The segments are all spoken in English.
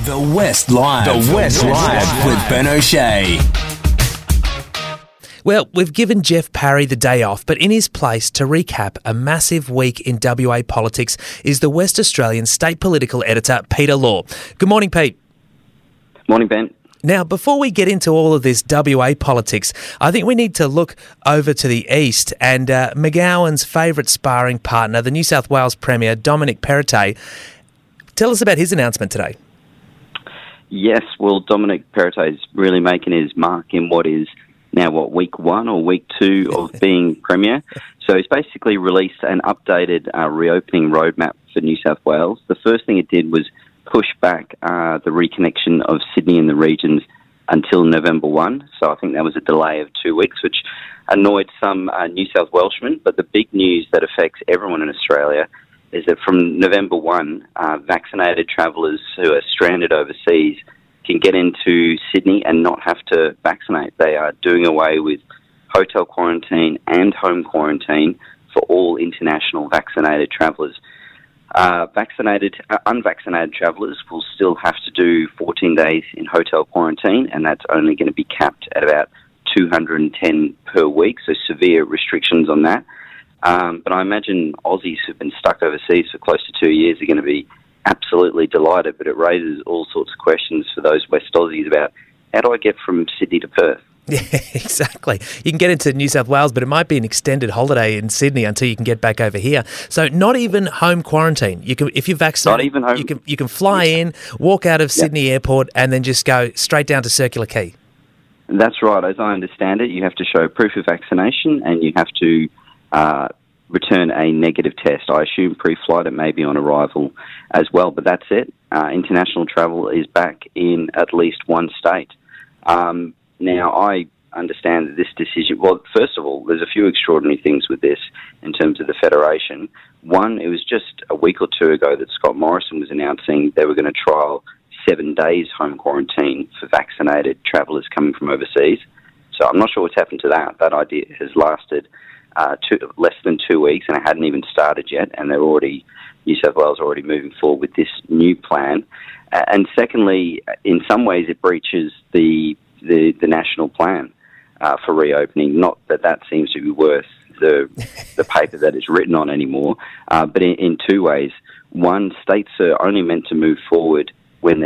The West Live. The West Live with Ben O'Shea. Well, we've given Jeff Parry the day off, but in his place to recap a massive week in WA politics is the West Australian state political editor, Peter Law. Good morning, Pete. Morning, Ben. Now, before we get into all of this WA politics, I think we need to look over to the east and McGowan's favourite sparring partner, the New South Wales Premier, Dominic Perrottet. Tell us about his announcement today. Yes, well, Dominic Perrottet is really making his mark in what is now, week 1 or week 2 of being Premier. So he's basically released an updated reopening roadmap for New South Wales. The first thing it did was push back the reconnection of Sydney and the regions until November 1. So I think that was a delay of 2 weeks, which annoyed some New South Welshmen. But the big news that affects everyone in Australia is that from November 1, vaccinated travellers who are stranded overseas can get into Sydney and not have to vaccinate. They are doing away with hotel quarantine and home quarantine for all international vaccinated travellers. Unvaccinated travellers will still have to do 14 days in hotel quarantine, and that's only going to be capped at about 210 per week, so severe restrictions on that. But I imagine Aussies who've been stuck overseas for close to 2 years are going to be absolutely delighted, but it raises all sorts of questions for those West Aussies about how do I get from Sydney to Perth? Yeah, exactly. You can get into New South Wales, but it might be an extended holiday in Sydney until you can get back over here. So not even home quarantine. You can, if you're vaccinated, not even home. You can fly in, walk out of Sydney Airport, and then just go straight down to Circular Quay. That's right. As I understand it, you have to show proof of vaccination, and you have to return a negative test. I assume pre-flight, it may be on arrival as well, but that's it. International travel is back in at least one state. Now, I understand that this decision, well, first of all, there's a few extraordinary things with this in terms of the Federation. One, it was just a week or two ago that Scott Morrison was announcing they were going to trial 7 days home quarantine for vaccinated travellers coming from overseas. So I'm not sure what's happened to that. That idea has lasted less than 2 weeks, and it hadn't even started yet, and New South Wales are already moving forward with this new plan. And secondly, in some ways it breaches the national plan for reopening. Not that seems to be worth the paper that it's written on anymore, but in two ways. One, states are only meant to move forward when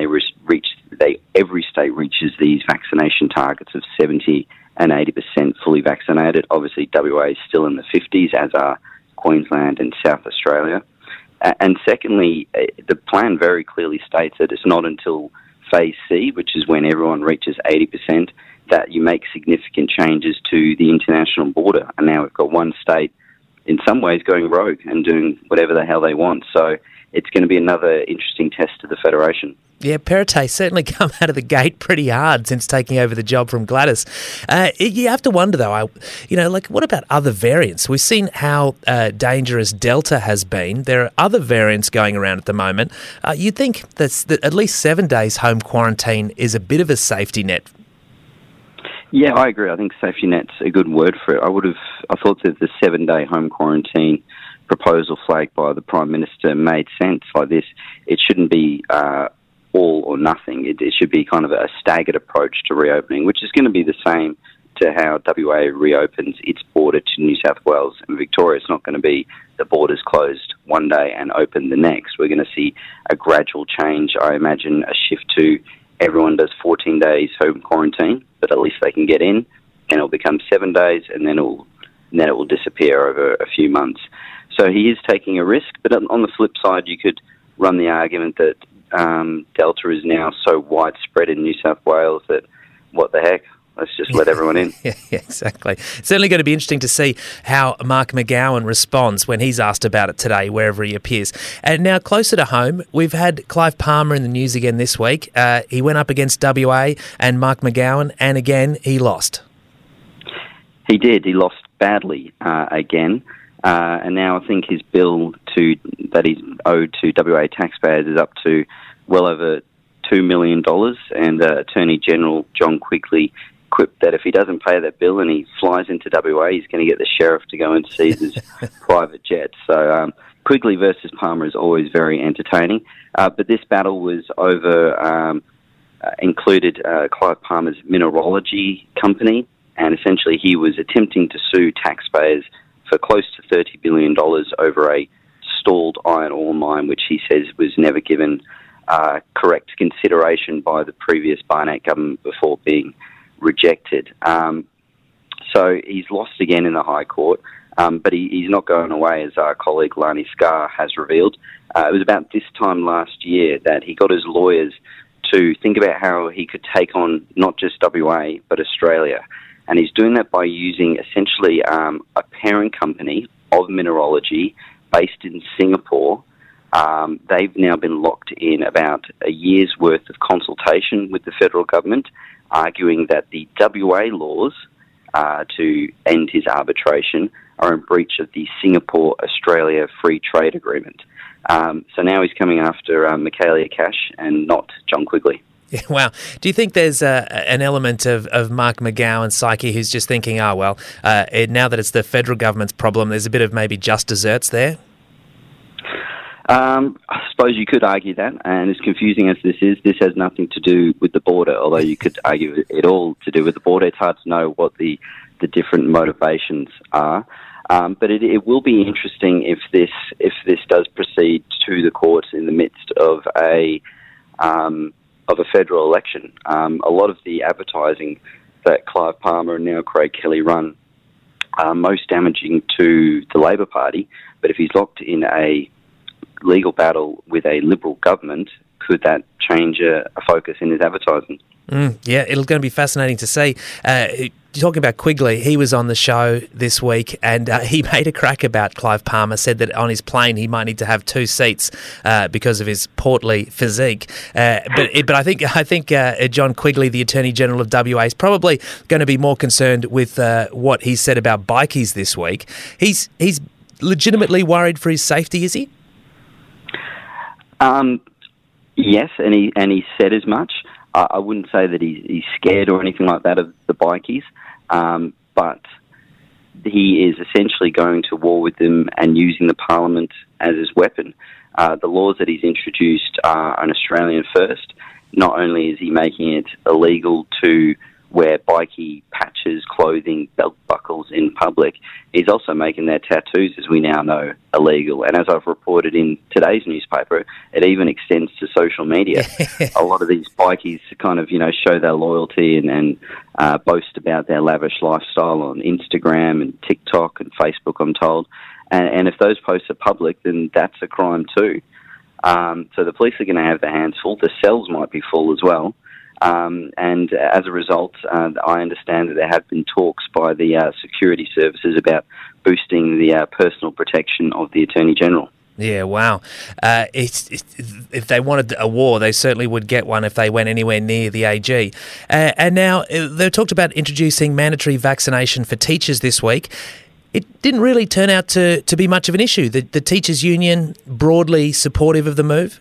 every state reaches these vaccination targets of 70 and 80% fully vaccinated. Obviously, WA is still in the 50s, as are Queensland and South Australia. And secondly, the plan very clearly states that it's not until Phase C, which is when everyone reaches 80%, that you make significant changes to the international border. And now we've got one state, in some ways, going rogue and doing whatever the hell they want. So it's going to be another interesting test to the Federation. Yeah, Perrottet certainly come out of the gate pretty hard since taking over the job from Gladys. You have to wonder, though, what about other variants? We've seen how dangerous Delta has been. There are other variants going around at the moment. You'd think that at least 7 days home quarantine is a bit of a safety net. Yeah, I agree. I think safety net's a good word for it. I thought that the 7-day home quarantine proposal flagged by the Prime Minister made sense. Like this, it shouldn't be all or nothing. It should be kind of a staggered approach to reopening, which is going to be the same to how WA reopens its border to New South Wales and Victoria. It's not going to be the borders closed one day and open the next. We're going to see a gradual change, I imagine, a shift to everyone does 14 days home quarantine, but at least they can get in, and it'll become 7 days, and then it will disappear over a few months. So he is taking a risk, but on the flip side, you could run the argument that Delta is now so widespread in New South Wales that what the heck, let's just let everyone in. Yeah, exactly. It's certainly going to be interesting to see how Mark McGowan responds when he's asked about it today, wherever he appears. And now, closer to home, we've had Clive Palmer in the news again this week. He went up against WA and Mark McGowan, and again, he lost. He did. He lost badly again. And now I think his bill that he's owed to WA taxpayers is up to well over $2 million. And Attorney General John Quigley quipped that if he doesn't pay that bill and he flies into WA, he's going to get the sheriff to go and seize his private jet. So Quigley versus Palmer is always very entertaining, but this battle was over, included Clive Palmer's mineralogy company, and essentially he was attempting to sue taxpayers for close to $30 billion over a stalled iron ore mine, which he says was never given correct consideration by the previous Barnett government before being rejected. So he's lost again in the High Court. But he's not going away, as our colleague Lani Scar has revealed. It was about this time last year that he got his lawyers to think about how he could take on not just WA, but Australia. And he's doing that by using essentially a parent company of mineralogy based in Singapore. They've now been locked in about a year's worth of consultation with the federal government, arguing that the WA laws to end his arbitration are in breach of the Singapore-Australia Free Trade Agreement. So now he's coming after Michaelia Cash and not John Quigley. Yeah, wow. Do you think there's an element of Mark McGowan's psyche who's just thinking, now that it's the federal government's problem, there's a bit of maybe just desserts there? I suppose you could argue that, and as confusing as this is, this has nothing to do with the border, although you could argue it all to do with the border. It's hard to know what the different motivations are. But it will be interesting if this does proceed to the courts in the midst of a federal election. A lot of the advertising that Clive Palmer and now Craig Kelly run are most damaging to the Labor Party. But if he's locked in a legal battle with a Liberal government, could that change a focus in his advertising? Yeah, it's going to be fascinating to see. Talking about Quigley, he was on the show this week and he made a crack about Clive Palmer, said that on his plane he might need to have 2 seats because of his portly physique. But I think John Quigley, the Attorney General of WA, is probably going to be more concerned with what he said about bikies this week. He's legitimately worried for his safety, is he? Yes, and he said as much. I wouldn't say that he's scared or anything like that of the bikies, but he is essentially going to war with them and using the Parliament as his weapon. The laws that he's introduced are an Australian first. Not only is he making it illegal to wear bikie patches, clothing, belt buckles in public, he's also making their tattoos, as we now know, illegal. And as I've reported in today's newspaper, it even extends to social media. A lot of these bikies kind of, show their loyalty and boast about their lavish lifestyle on Instagram and TikTok and Facebook, I'm told. And if those posts are public, then that's a crime too. So the police are going to have their hands full. The cells might be full as well. And as a result, I understand that there have been talks by the security services about boosting the personal protection of the Attorney General. Yeah, wow. If they wanted a war, they certainly would get one if they went anywhere near the AG. And now they talked about introducing mandatory vaccination for teachers this week. It didn't really turn out to be much of an issue. The teachers' union broadly supportive of the move?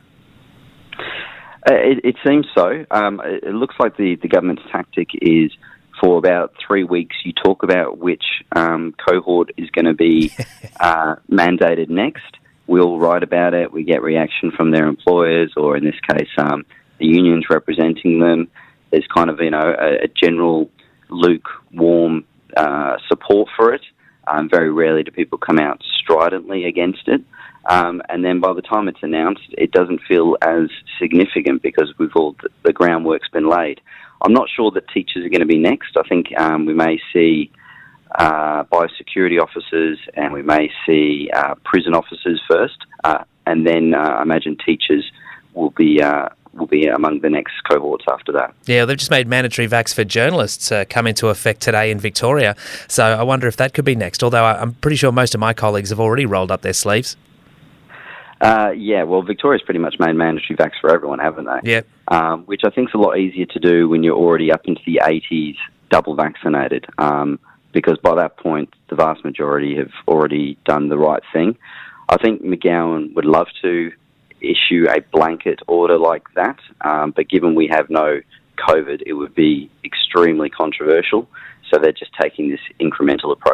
It seems so. It looks like the government's tactic is for about 3 weeks you talk about which cohort is going to be mandated next. We all write about it. We get reaction from their employers, or in this case, the unions representing them. There's kind of a general lukewarm support for it. Very rarely do people come out stridently against it. And then by the time it's announced, it doesn't feel as significant because the groundwork's been laid. I'm not sure that teachers are going to be next. I think we may see biosecurity officers and we may see prison officers first, and then I imagine teachers will be among the next cohorts after that. Yeah, they've just made mandatory vax for journalists come into effect today in Victoria, so I wonder if that could be next, although I'm pretty sure most of my colleagues have already rolled up their sleeves. Yeah, well, Victoria's pretty much made mandatory vax for everyone, haven't they? Yeah. Which I think is a lot easier to do when you're already up into the 80s double vaccinated, because by that point, the vast majority have already done the right thing. I think McGowan would love to issue a blanket order like that, but given we have no COVID, it would be extremely controversial, so they're just taking this incremental approach.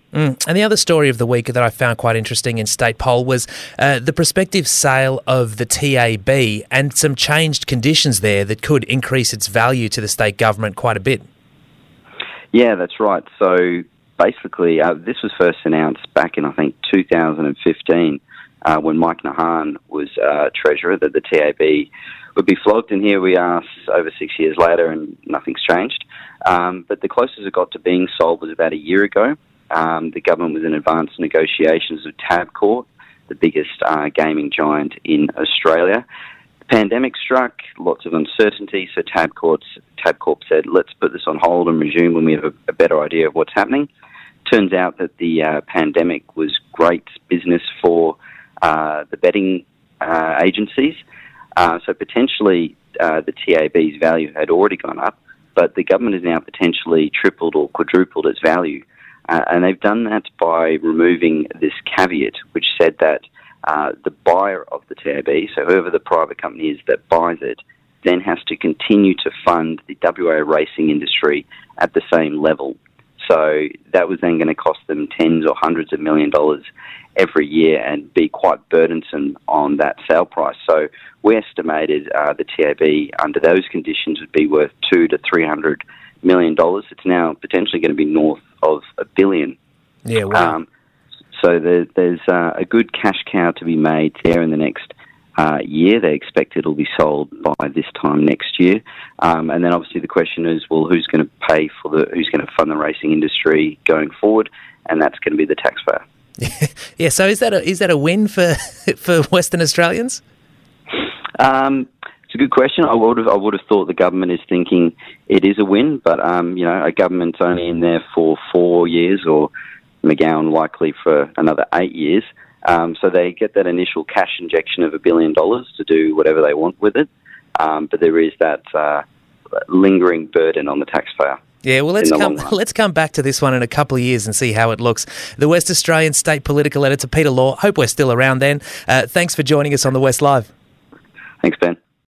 And the other story of the week that I found quite interesting in State Poll was the prospective sale of the TAB and some changed conditions there that could increase its value to the state government quite a bit. Yeah, that's right. So basically, this was first announced back in, I think, 2015 when Mike Nahan was Treasurer, that the TAB would be flogged, and here we are over 6 years later and nothing's changed. But the closest it got to being sold was about a year ago. The government was in advanced negotiations with Tabcorp, the biggest gaming giant in Australia. The pandemic struck, lots of uncertainty, so Tabcorp said, let's put this on hold and resume when we have a better idea of what's happening. Turns out that the pandemic was great business for the betting agencies, so potentially the TAB's value had already gone up, but the government has now potentially tripled or quadrupled its value. And they've done that by removing this caveat, which said that the buyer of the TAB, so whoever the private company is that buys it, then has to continue to fund the WA racing industry at the same level. So that was then going to cost them tens or hundreds of $1 million every year and be quite burdensome on that sale price. So we estimated the TAB under those conditions would be worth $200 to $300 million. It's now potentially going to be north of $1 billion. Yeah, wow. So there's a good cash cow to be made there in the next year. They expect it'll be sold by this time next year. And then obviously the question is, well, who's going to pay for who's going to fund the racing industry going forward? And that's going to be the taxpayer. Yeah. So is that a win for Western Australians? It's a good question. I would have thought the government is thinking it is a win, but a government's only in there for 4 years, or McGowan likely for another 8 years. So they get that initial cash injection of $1 billion to do whatever they want with it, but there is that lingering burden on the taxpayer. Yeah, well, let's come back to this one in a couple of years and see how it looks. The West Australian State Political Editor, Peter Law. Hope we're still around then. Thanks for joining us on The West Live. Thanks, Ben.